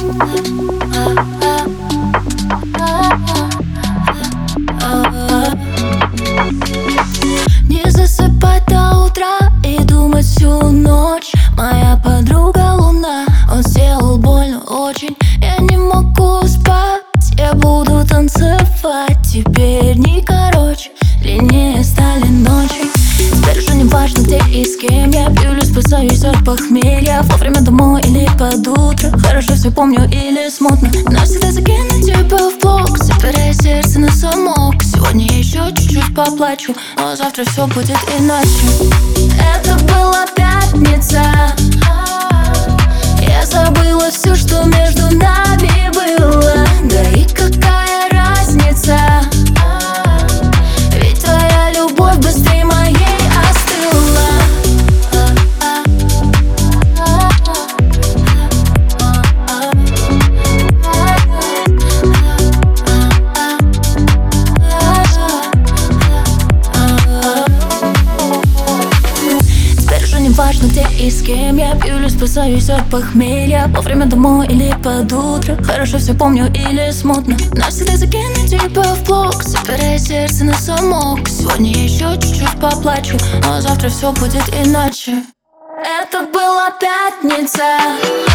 Не засыпать до утра и думать всю ночь. Моя подруга луна, он сделал больно очень. Я не могу спать, я буду танцевать. Теперь дни короче, длиннее стали ночи. Теперь уже не важно, где и с кем я пью или спасаюсь от похмелья. Вовремя домой или под утро, хорошо все помню или смутно. Навсегда закину тебя в блог, запирая сердце на замок. Сегодня я еще чуть-чуть поплачу, но завтра все будет иначе. Это была пятница, я забыла все, что между нами было. Да и какая разница, ведь твоя любовь быстрее моей остыла. Теперь уже не важно, где и с кем я пью или спасаюсь от похмелья. Вовремя домой или под утро, хорошо все помню или смутно. Навсегда закину тебя в блог, запирая сердце на замок. Сегодня я еще чуть-чуть поплачу, но завтра все будет иначе. Это была пятница.